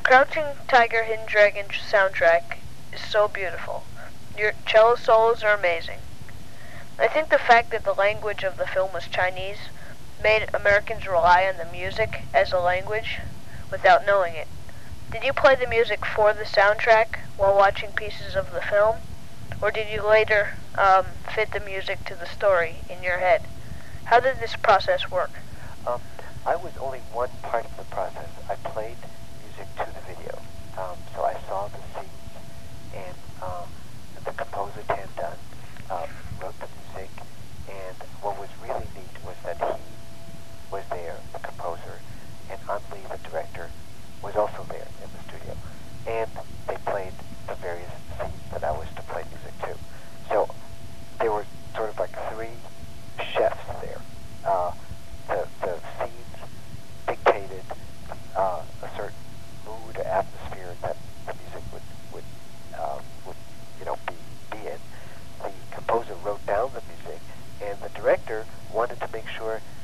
Crouching Tiger, Hidden Dragon soundtrack is so beautiful. Your cello solos are amazing. I think the fact that the language of the film was Chinese made Americans rely on the music as a language without knowing it. Did you play the music for the soundtrack while watching pieces of the film? Or did you later fit the music to the story in your head? How did this process work? I was only one part of the process. I played music to the video. So I saw the scenes, and the composer Tan Dun wrote the music, and what was really neat was that he was there, the composer, and An Lee, the director, was also there in the studio. And they played the various scenes that I was to play music to. So there were sort of like three chefs there. The scenes dictated a certain mood or atmosphere that the music would be in. The composer wrote down the music, and the director wanted to make sure